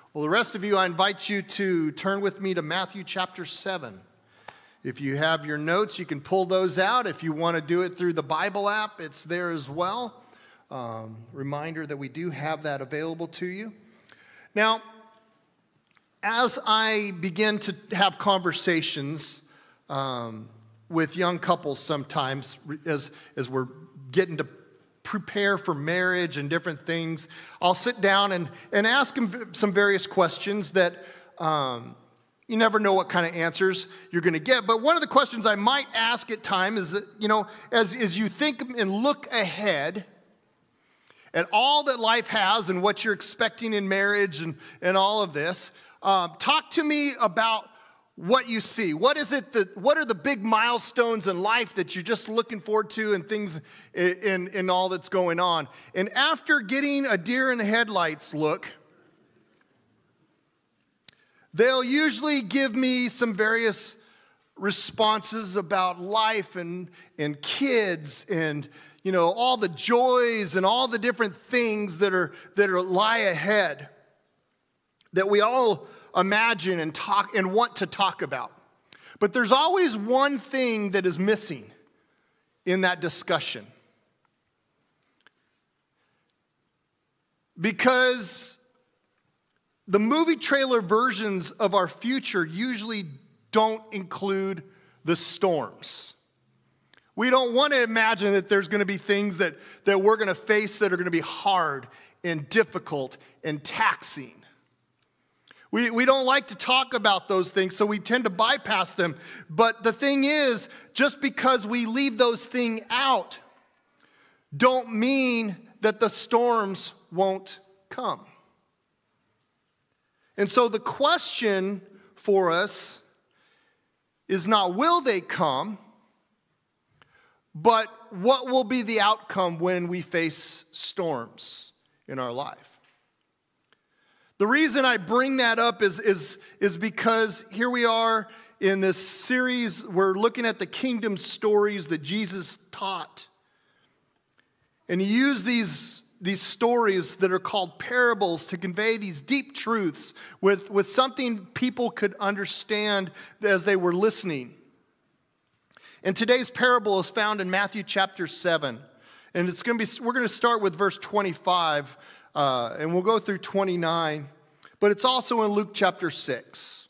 Well, the rest of you, I invite you to turn with me to Matthew chapter 7. If you have your notes, you can pull those out. If you want to do it through the Bible app, it's there as well. Reminder that we do have that available to you. Now, as I begin to have conversations with young couples sometimes, as we're getting to prepare for marriage and different things, I'll sit down and ask them some various questions that you never know what kind of answers you're going to get. But one of the questions I might ask at times is, as you think and look ahead at all that life has and what you're expecting in marriage and all of this, talk to me about what you see. What are the big milestones in life that you're just looking forward to and things in all that's going on? And after getting a deer in the headlights look, they'll usually give me some various responses about life and kids and all the joys and all the different things that lie ahead that we all imagine and talk and want to talk about. But there's always one thing that is missing in that discussion. Because the movie trailer versions of our future usually don't include the storms. We don't want to imagine that there's going to be things that we're going to face that are going to be hard and difficult and taxing. We don't like to talk about those things, so we tend to bypass them. But the thing is, just because we leave those things out, don't mean that the storms won't come. And so the question for us is not will they come, but what will be the outcome when we face storms in our life? The reason I bring that up is because here we are in this series. We're looking at the kingdom stories that Jesus taught. And he used these stories that are called parables to convey these deep truths with something people could understand as they were listening. And today's parable is found in Matthew chapter 7. And we're going to start with verse 25. And we'll go through 29, but it's also in Luke chapter 6.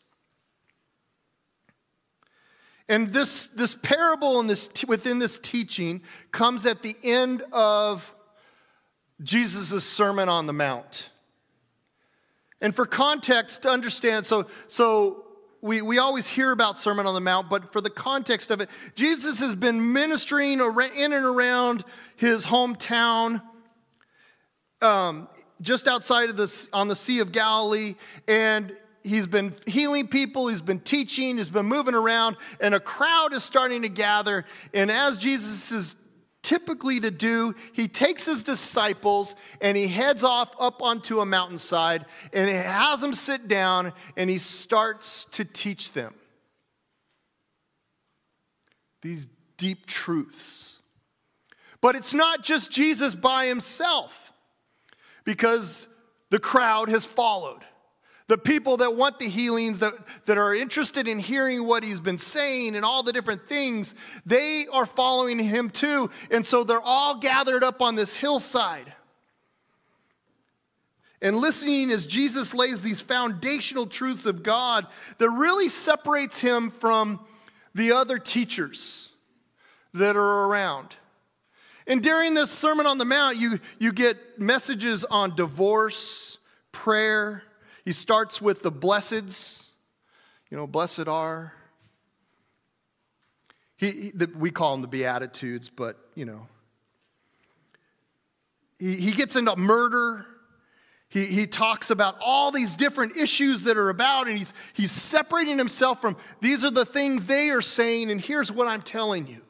And this parable and within this teaching comes at the end of Jesus' Sermon on the Mount. And for context to understand, so we always hear about Sermon on the Mount, but for the context of it, Jesus has been ministering in and around his hometown, just outside of on the Sea of Galilee, and he's been healing people, he's been teaching, he's been moving around, and a crowd is starting to gather. And as Jesus is typically to do, he takes his disciples and he heads off up onto a mountainside and he has them sit down and he starts to teach them these deep truths. But it's not just Jesus by himself, because the crowd has followed. The people that want the healings, that are interested in hearing what he's been saying and all the different things, they are following him too. And so they're all gathered up on this hillside and listening as Jesus lays these foundational truths of God that really separates him from the other teachers that are around. And during this Sermon on the Mount, you get messages on divorce, prayer. He starts with the blesseds, blessed are. We call them the Beatitudes, but, He gets into murder. He talks about all these different issues that are about, and he's separating himself from, these are the things they are saying, and here's what I'm telling you.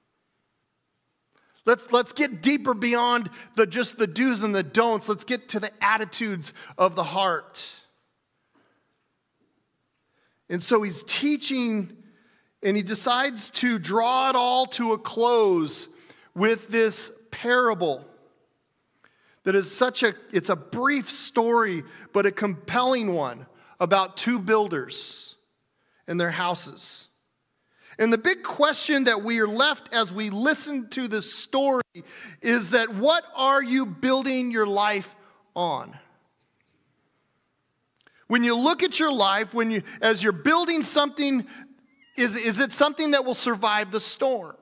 Let's get deeper beyond just the do's and the don'ts. Let's get to the attitudes of the heart. And so he's teaching, and he decides to draw it all to a close with this parable that is it's a brief story, but a compelling one about two builders and their houses. And the big question that we are left as we listen to this story is that what are you building your life on? When you look at your life, as you're building something, is it something that will survive the storm?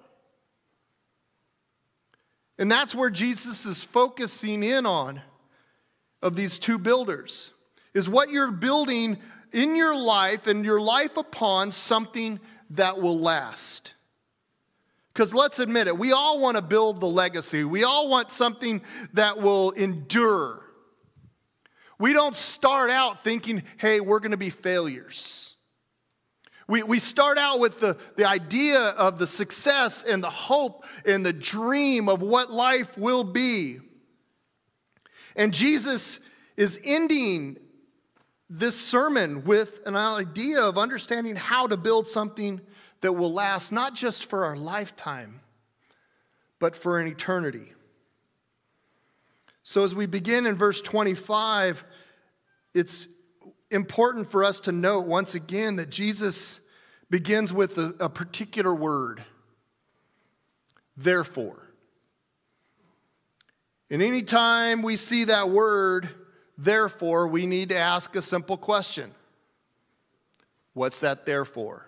And that's where Jesus is focusing in on of these two builders, is what you're building in your life and your life upon something that will last. Because let's admit it, we all want to build the legacy. We all want something that will endure. We don't start out thinking, hey, we're going to be failures. We start out with the idea of the success and the hope and the dream of what life will be. And Jesus is ending this sermon with an idea of understanding how to build something that will last not just for our lifetime, but for an eternity. So as we begin in verse 25, it's important for us to note once again that Jesus begins with a particular word, therefore. And anytime we see that word, therefore, we need to ask a simple question. What's that therefore?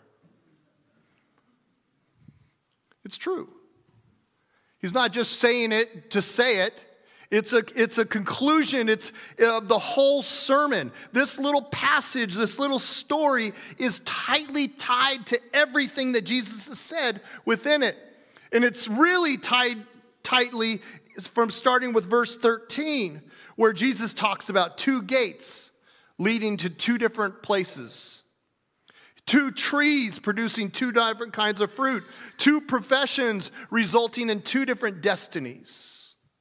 It's true. He's not just saying it to say it. It's a conclusion. It's the whole sermon. This little passage, this little story is tightly tied to everything that Jesus has said within it. And it's really tied tightly from starting with verse 13, where Jesus talks about two gates leading to two different places. Two trees producing two different kinds of fruit. Two professions resulting in two different destinies.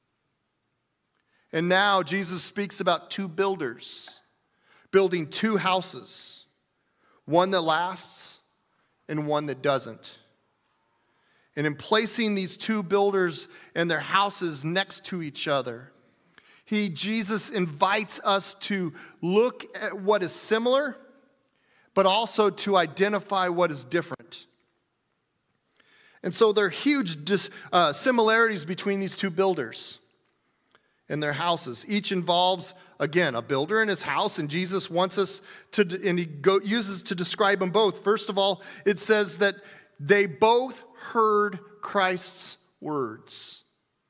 And now Jesus speaks about two builders building two houses, one that lasts and one that doesn't. And in placing these two builders and their houses next to each other, Jesus invites us to look at what is similar, but also to identify what is different. And so there are huge similarities between these two builders and their houses. Each involves, again, a builder and his house, and Jesus wants us to, and he uses to describe them both. First of all, it says that they both heard Christ's words.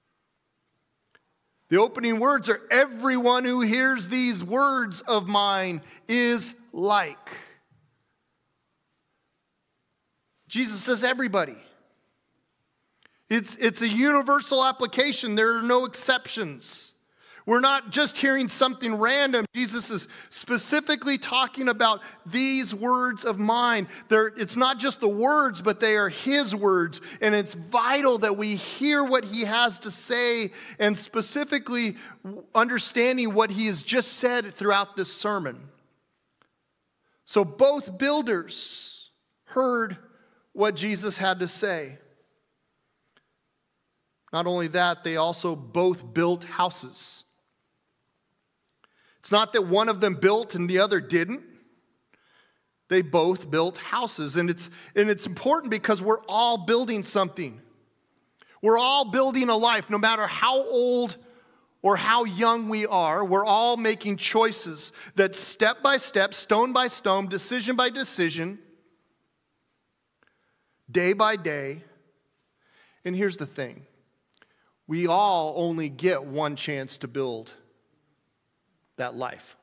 The opening words are, everyone who hears these words of mine is like. Jesus says everybody. It's a universal application. There are no exceptions. We're not just hearing something random. Jesus is specifically talking about these words of mine. It's not just the words, but they are his words. And it's vital that we hear what he has to say, and specifically understanding what he has just said throughout this sermon. So both builders heard what Jesus had to say. Not only that, they also both built houses. It's not that one of them built and the other didn't. They both built houses. And it's important because we're all building something. We're all building a life, no matter how old or how young we are. We're all making choices that step by step, stone by stone, decision by decision, day by day. And here's the thing. We all only get one chance to build that life.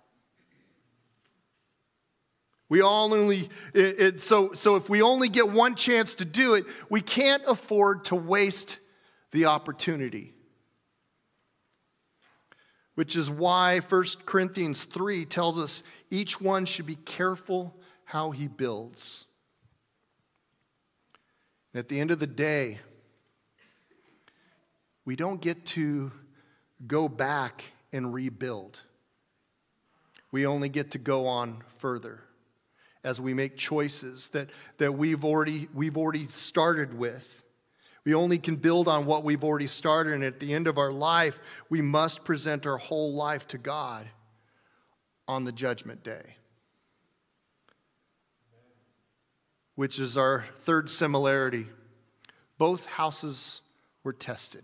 We all only, so if we only get one chance to do it, we can't afford to waste the opportunity. Which is why 1 Corinthians 3 tells us each one should be careful how he builds. And at the end of the day, we don't get to go back and rebuild. We only get to go on further as we make choices that we've already started with. We only can build on what we've already started, and at the end of our life, we must present our whole life to God on the judgment day. Which is our third similarity. Both houses were tested.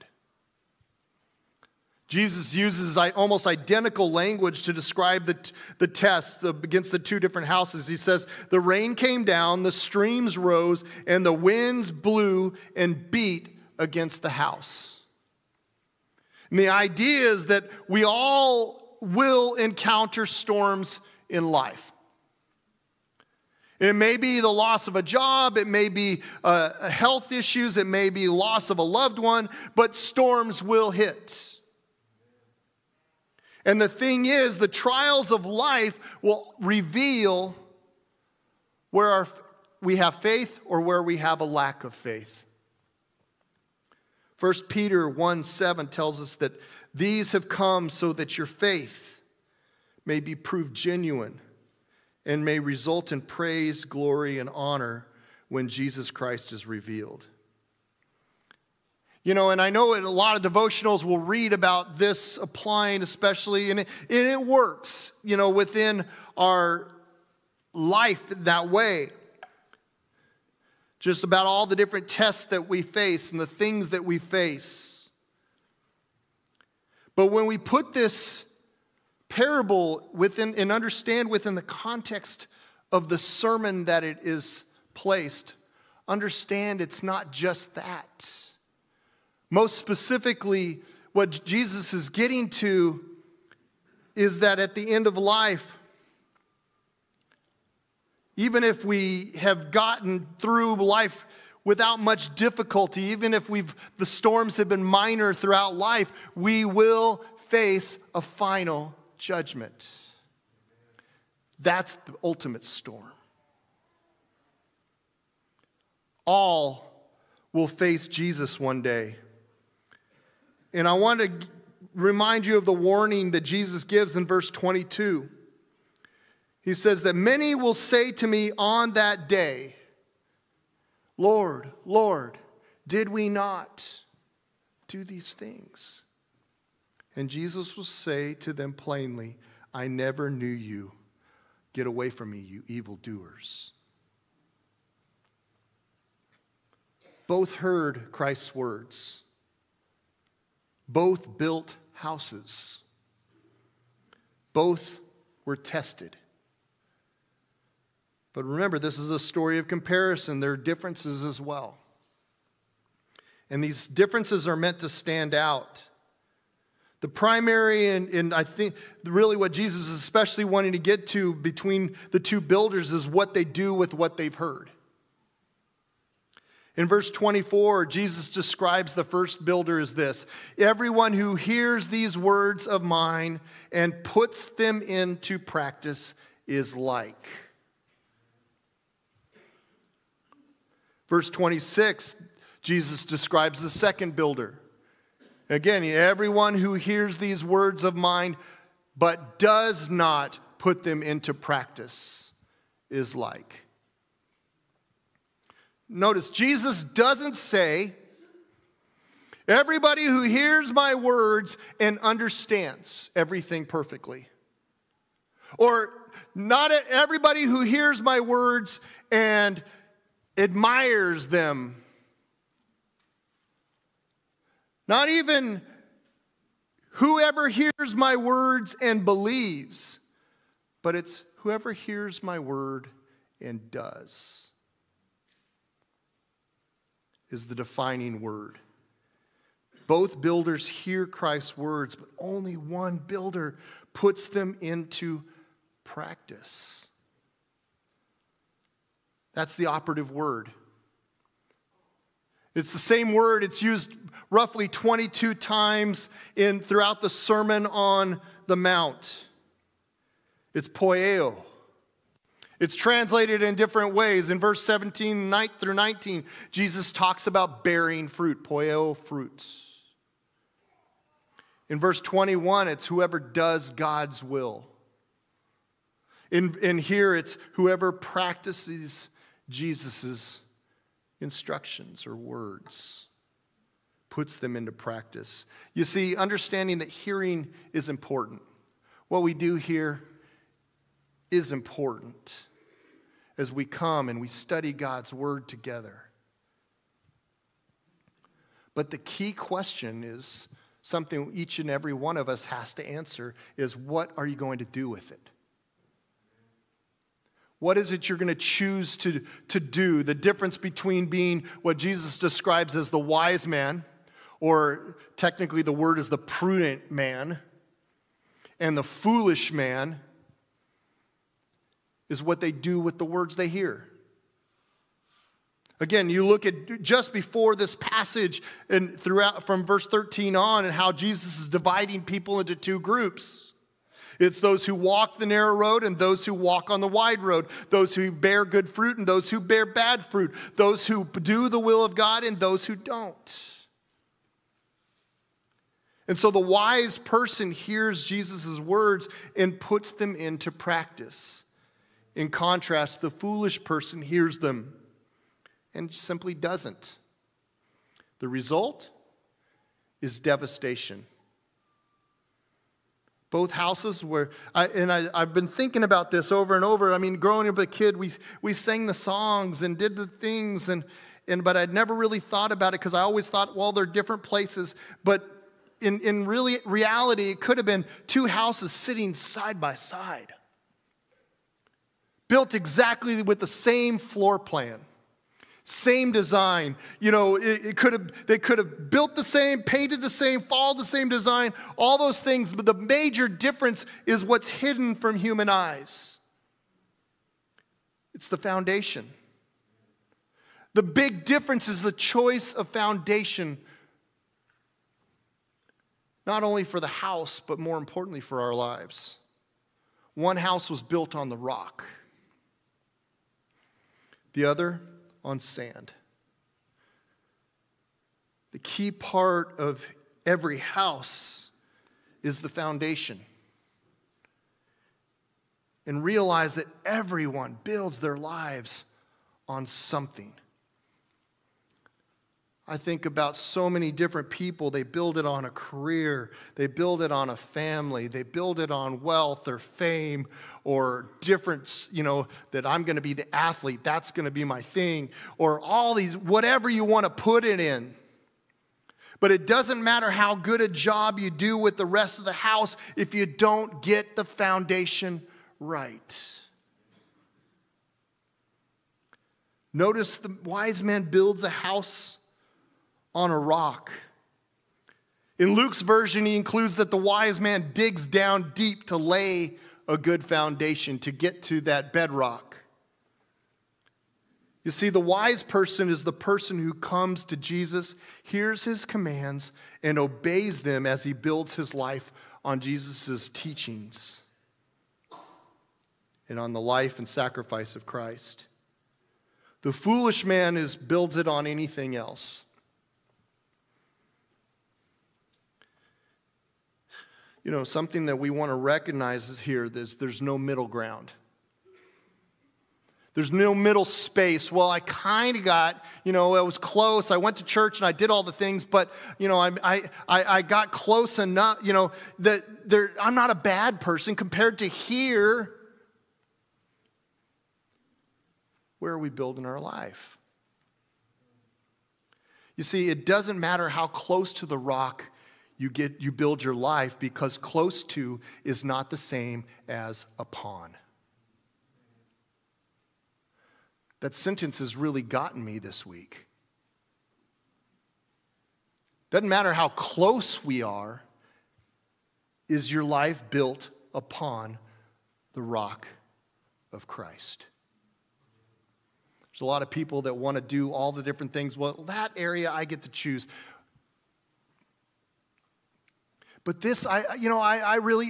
Jesus uses almost identical language to describe the test against the two different houses. He says, the rain came down, the streams rose, and the winds blew and beat against the house. And the idea is that we all will encounter storms in life. It may be the loss of a job, it may be health issues, it may be loss of a loved one, but storms will hit. And the thing is, the trials of life will reveal where we have faith or where we have a lack of faith. 1 Peter 1:7 tells us that these have come so that your faith may be proved genuine and may result in praise, glory, and honor when Jesus Christ is revealed. You know, and I know in a lot of devotionals will read about this applying especially, and it works, you know, within our life that way. Just about all the different tests that we face and the things that we face. But when we put this parable within and understand within the context of the sermon that it is placed, understand it's not just that. Most specifically, what Jesus is getting to is that at the end of life, even if we have gotten through life without much difficulty, even if the storms have been minor throughout life, we will face a final judgment. That's the ultimate storm. All will face Jesus one day. And I want to remind you of the warning that Jesus gives in verse 22. He says that many will say to me on that day, Lord, Lord, did we not do these things? And Jesus will say to them plainly, I never knew you. Get away from me, you evildoers. Both heard Christ's words. Both built houses. Both were tested. But remember, this is a story of comparison. There are differences as well. And these differences are meant to stand out. The primary, and I think really what Jesus is especially wanting to get to between the two builders is what they do with what they've heard. In verse 24, Jesus describes the first builder as this: everyone who hears these words of mine and puts them into practice is like. Verse 26, Jesus describes the second builder. Again, everyone who hears these words of mine but does not put them into practice is like. Notice, Jesus doesn't say, everybody who hears my words and understands everything perfectly. Or not everybody who hears my words and admires them. Not even whoever hears my words and believes, but it's whoever hears my word and does. Is the defining word. Both builders hear Christ's words, but only one builder puts them into practice. That's the operative word. It's the same word. It's used roughly 22 times throughout the Sermon on the Mount. It's poieo. It's translated in different ways. In verse 17 through 19, Jesus talks about bearing fruit, poieo fruits. In verse 21, it's whoever does God's will. In here, it's whoever practices Jesus' instructions or words. puts them into practice. You see, understanding that hearing is important. What we do here is important as we come and we study God's word together. But the key question is something each and every one of us has to answer is, what are you going to do with it? What is it you're going to choose to do? The difference between being what Jesus describes as the wise man, or technically the word is the prudent man, and the foolish man is what they do with the words they hear. Again, you look at just before this passage and throughout from verse 13 on, and how Jesus is dividing people into two groups. It's those who walk the narrow road and those who walk on the wide road. Those who bear good fruit and those who bear bad fruit. Those who do the will of God and those who don't. And so the wise person hears Jesus' words and puts them into practice. In contrast, the foolish person hears them and simply doesn't. The result is devastation. Both houses were, I've been thinking about this over and over. I mean, growing up a kid, we sang the songs and did the things, but I'd never really thought about it because I always thought, well, they're different places. But in reality, it could have been two houses sitting side by side, built exactly with the same floor plan. Same design. You know, they could have built the same, painted the same, followed the same design, all those things. But the major difference is what's hidden from human eyes. It's the foundation. The big difference is the choice of foundation, not only for the house, but more importantly for our lives. One house was built on the rock. The other on sand. The key part of every house is the foundation. And realize that everyone builds their lives on something. I think about so many different people. They build it on a career. They build it on a family. They build it on wealth or fame or difference, that I'm going to be the athlete. That's going to be my thing. Or all these, whatever you want to put it in. But it doesn't matter how good a job you do with the rest of the house if you don't get the foundation right. Notice the wise man builds a house on a rock. In Luke's version, he includes that the wise man digs down deep to lay a good foundation, to get to that bedrock. You see, the wise person is the person who comes to Jesus, hears his commands, and obeys them as he builds his life on Jesus' teachings and on the life and sacrifice of Christ. The foolish man builds it on anything else. Something that we want to recognize is here, there's no middle ground. There's no middle space. Well, I kind of got, it was close. I went to church and I did all the things, but, I got close enough, that I'm not a bad person compared to here. Where are we building our life? You see, it doesn't matter how close to the rock you build your life, because close to is not the same as upon. That sentence has really gotten me this week. Doesn't matter how close we are, is your life built upon the rock of Christ? There's a lot of people that want to do all the different things. Well, that area I get to choose. But this, I really,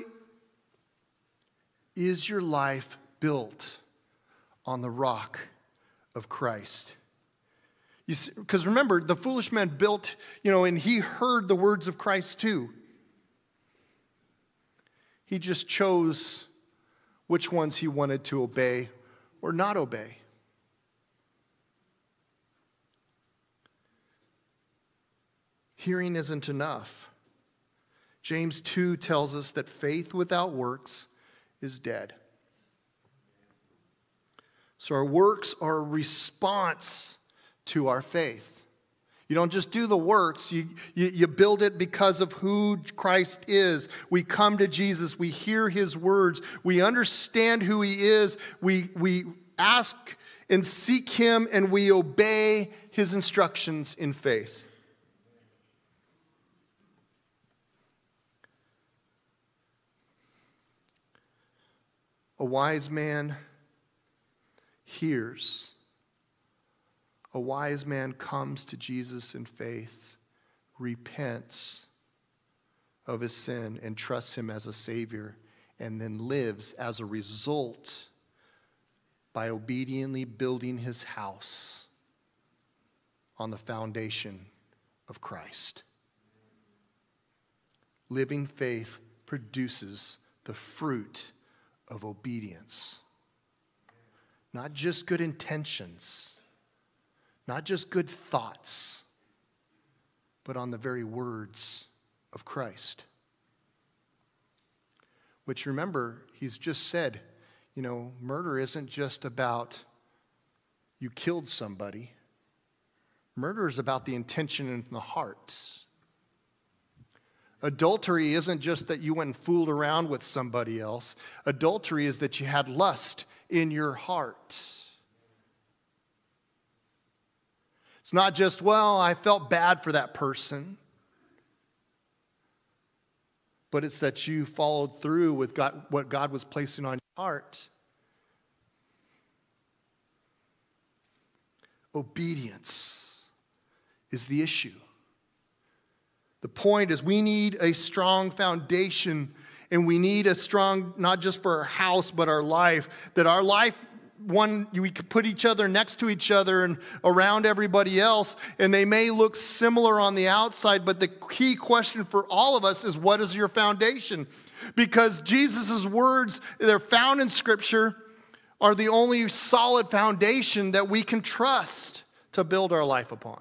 is your life built on the rock of Christ? You see, because remember, the foolish man built, and he heard the words of Christ too. He just chose which ones he wanted to obey or not obey. Hearing isn't enough. James 2 tells us that faith without works is dead. So our works are a response to our faith. You don't just do the works, you build it because of who Christ is. We come to Jesus, we hear his words, we understand who he is, we ask and seek him, and we obey his instructions in faith. A wise man hears. A wise man comes to Jesus in faith, repents of his sin, and trusts him as a Savior, and then lives as a result by obediently building his house on the foundation of Christ. Living faith produces the fruit of obedience. Not just good intentions, not just good thoughts, but on the very words of Christ. Which, remember, he's just said, murder isn't just about you killed somebody. Murder is about the intention in the heart. Adultery isn't just that you went and fooled around with somebody else. Adultery is that you had lust in your heart. It's not just, I felt bad for that person. But it's that you followed through with what God was placing on your heart. Obedience is the issue. The point is we need a strong foundation, and we need a strong, not just for our house, but our life. That our life, we could put each other next to each other and around everybody else, and they may look similar on the outside, but the key question for all of us is, what is your foundation? Because Jesus' words, they're found in Scripture, are the only solid foundation that we can trust to build our life upon.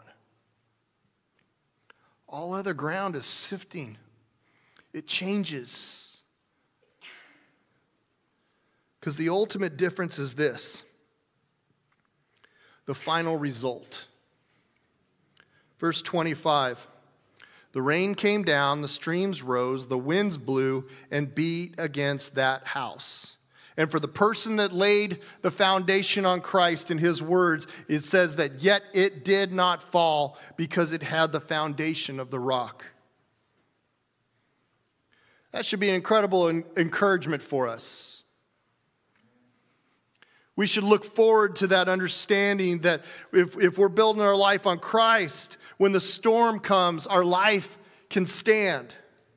All other ground is sifting. It changes. Because the ultimate difference is this: the final result. Verse 25. The rain came down, the streams rose, the winds blew and beat against that house. And for the person that laid the foundation on Christ in his words, it says that yet it did not fall because it had the foundation of the rock. That should be an incredible encouragement for us. We should look forward to that understanding that if we're building our life on Christ, when the storm comes, our life can stand.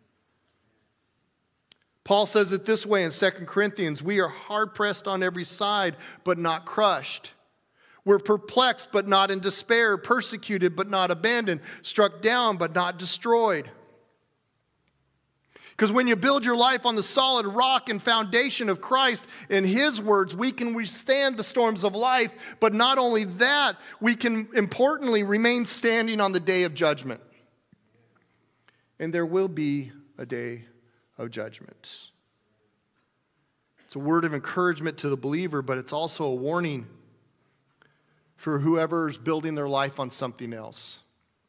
Paul says it this way in 2 Corinthians, we are hard-pressed on every side, but not crushed. We're perplexed, but not in despair, persecuted, but not abandoned, struck down, but not destroyed. Because when you build your life on the solid rock and foundation of Christ and his words, we can withstand the storms of life, but not only that, we can importantly remain standing on the day of judgment. And there will be a day of judgment. It's a word of encouragement to the believer, but it's also a warning for whoever is building their life on something else.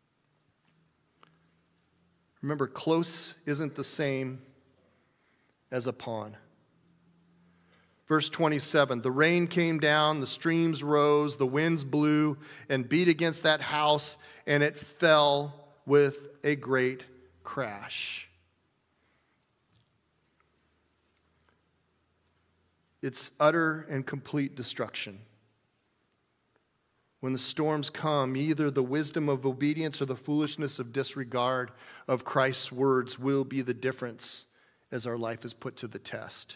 Remember, close isn't the same as upon. Verse 27, the rain came down, the streams rose, the winds blew and beat against that house, and it fell with a great crash. It's utter and complete destruction. When the storms come, either the wisdom of obedience or the foolishness of disregard of Christ's words will be the difference as our life is put to the test.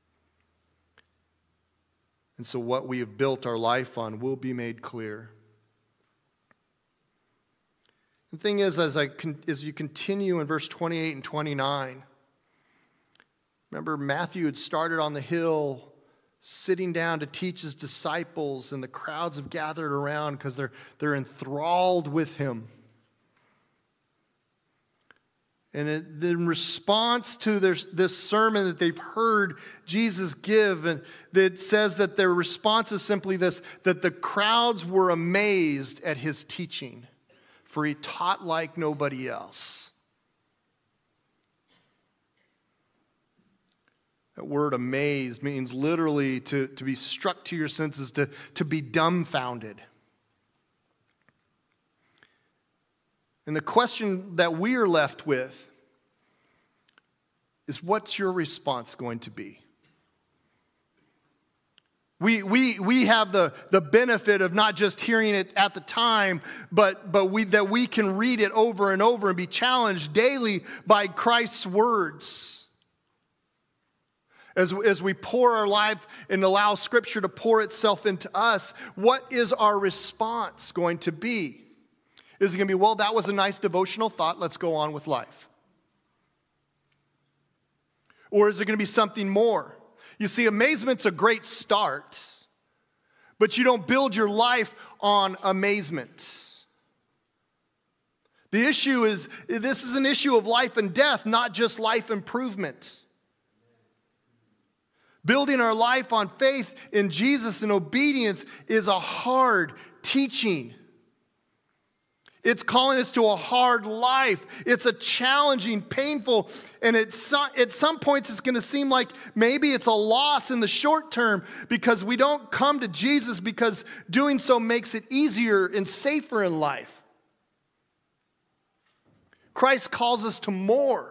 And so what we have built our life on will be made clear. The thing is, as you continue in verse 28 and 29, remember Matthew had started on the hill, sitting down to teach his disciples, and the crowds have gathered around because they're enthralled with him. And in response to this sermon that they've heard Jesus give, and that says that their response is simply this, that the crowds were amazed at his teaching, for he taught like nobody else. That word amazed means literally to be struck to your senses, to be dumbfounded. And the question that we are left with is, what's your response going to be? We have the benefit of not just hearing it at the time, but that we can read it over and over and be challenged daily by Christ's words. As we pour our life and allow Scripture to pour itself into us, what is our response going to be? Is it going to be, well, that was a nice devotional thought, let's go on with life? Or is it going to be something more? You see, amazement's a great start, but you don't build your life on amazement. The issue is, this is an issue of life and death, not just life improvement. Building our life on faith in Jesus and obedience is a hard teaching. It's calling us to a hard life. It's a challenging, painful, and at some points it's going to seem like maybe it's a loss in the short term because we don't come to Jesus because doing so makes it easier and safer in life. Christ calls us to more.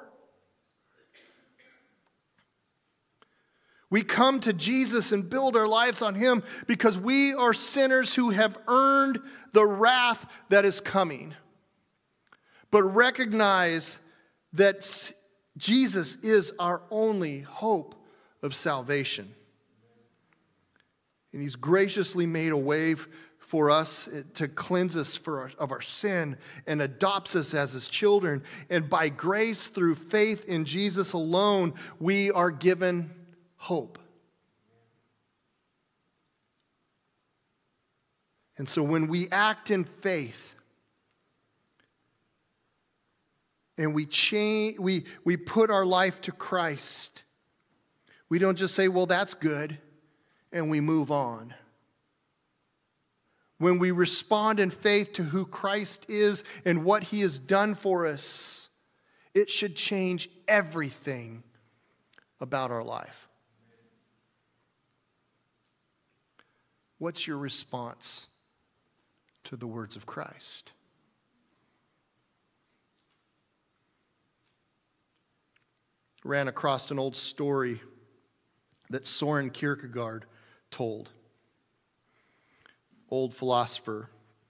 We come to Jesus and build our lives on him because we are sinners who have earned the wrath that is coming. But recognize that Jesus is our only hope of salvation. And he's graciously made a way for us to cleanse us of our sin and adopts us as his children. And by grace through faith in Jesus alone, we are given hope. And so when we act in faith and we put our life to Christ, we don't just say, well, that's good, and we move on. When we respond in faith to who Christ is and what he has done for us, it should change everything about our life. What's your response to the words of Christ? Ran across an old story that Soren Kierkegaard told. Old philosopher.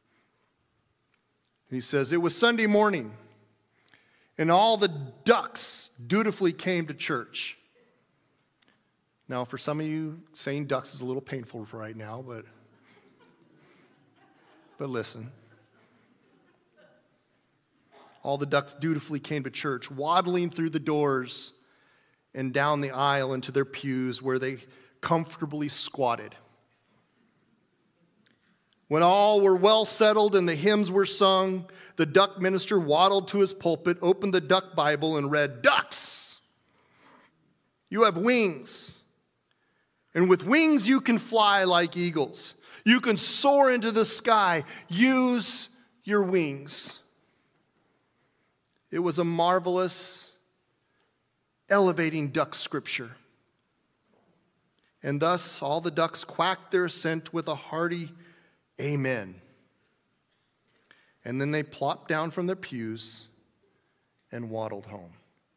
He says, it was Sunday morning, and all the ducks dutifully came to church. Now, for some of you, saying ducks is a little painful right now, but listen. All the ducks dutifully came to church, waddling through the doors and down the aisle into their pews where they comfortably squatted. When all were well settled and the hymns were sung, the duck minister waddled to his pulpit, opened the duck Bible, and read, "Ducks, you have wings. And with wings you can fly like eagles. You can soar into the sky. Use your wings." It was a marvelous, elevating duck scripture. And thus all the ducks quacked their assent with a hearty amen. And then they plopped down from their pews and waddled home.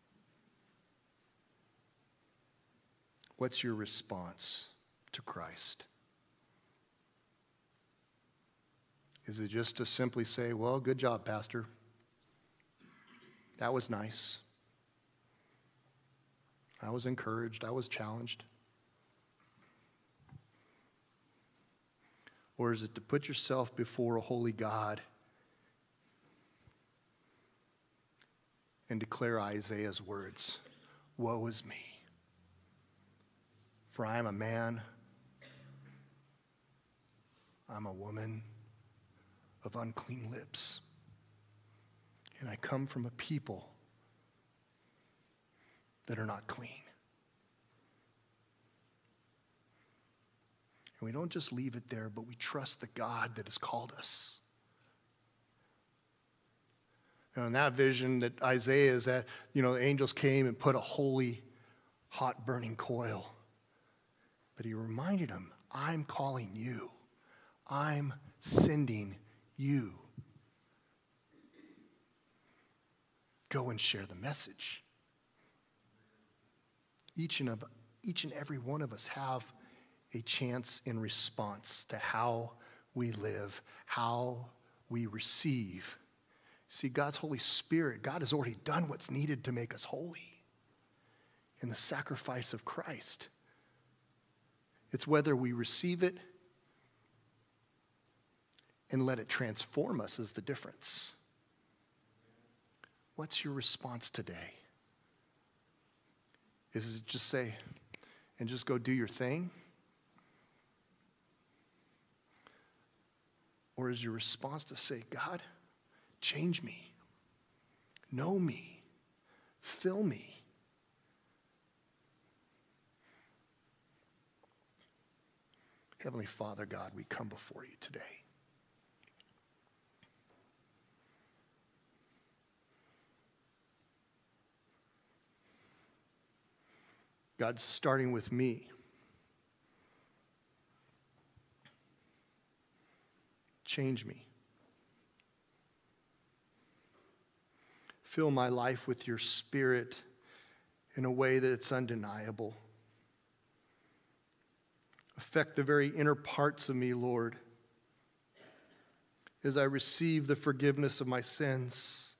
What's your response to Christ? Is it just to simply say, well, good job, Pastor. That was nice. I was encouraged. I was challenged. Or is it to put yourself before a holy God and declare Isaiah's words, "Woe is me, for I am a man, I'm a woman of unclean lips, and I come from a people that are not clean. And we don't just leave it there, but we trust the God that has called us. In that vision that Isaiah is at, the angels came and put a holy, hot burning coil. But he reminded him, I'm calling you. I'm sending you. Go and share the message. Each and every one of us have a chance in response to how we live, how we receive. See, God's Holy Spirit, God has already done what's needed to make us holy in the sacrifice of Christ. It's whether we receive it and let it transform us is the difference. What's your response today? Is it just say, and just go do your thing? Or is your response to say, God, change me, know me, fill me? Heavenly Father, God, we come before you today. God, starting with me. Change me. Fill my life with your Spirit in a way that's undeniable. Affect the very inner parts of me, Lord, as I receive the forgiveness of my sins.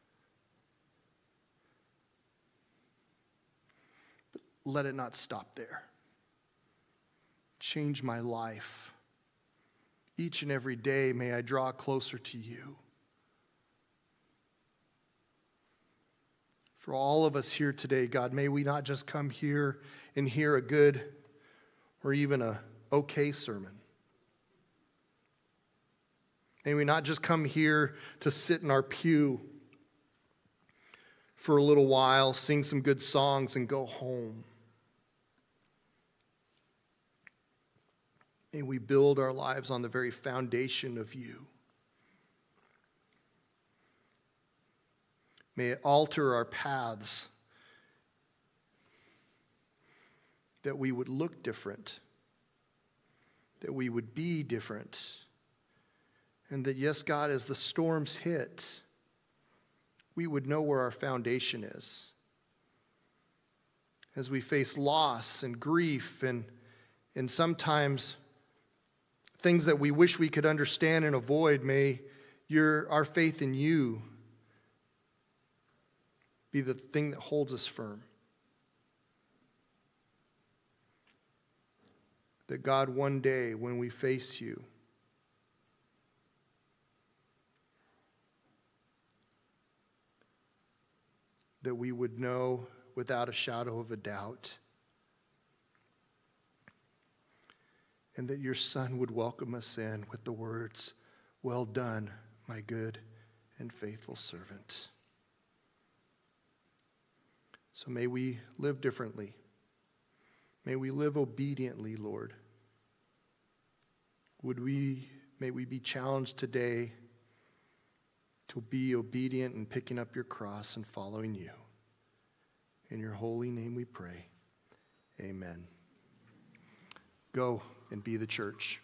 But let it not stop there. Change my life. Each and every day, may I draw closer to you. For all of us here today, God, may we not just come here and hear a good or even a okay sermon. May we not just come here to sit in our pew for a little while, sing some good songs, and go home. May we build our lives on the very foundation of you. May it alter our paths, that we would look different, that we would be different, and that, yes, God, as the storms hit, we would know where our foundation is. As we face loss and grief and sometimes things that we wish we could understand and avoid, may our faith in you be the thing that holds us firm. That God, one day when we face you, that we would know without a shadow of a doubt, and that your Son would welcome us in with the words, "Well done, my good and faithful servant." So may we live differently. May we live obediently, Lord. May we be challenged today to be obedient in picking up your cross and following you. In your holy name we pray. Amen. Go and be the church.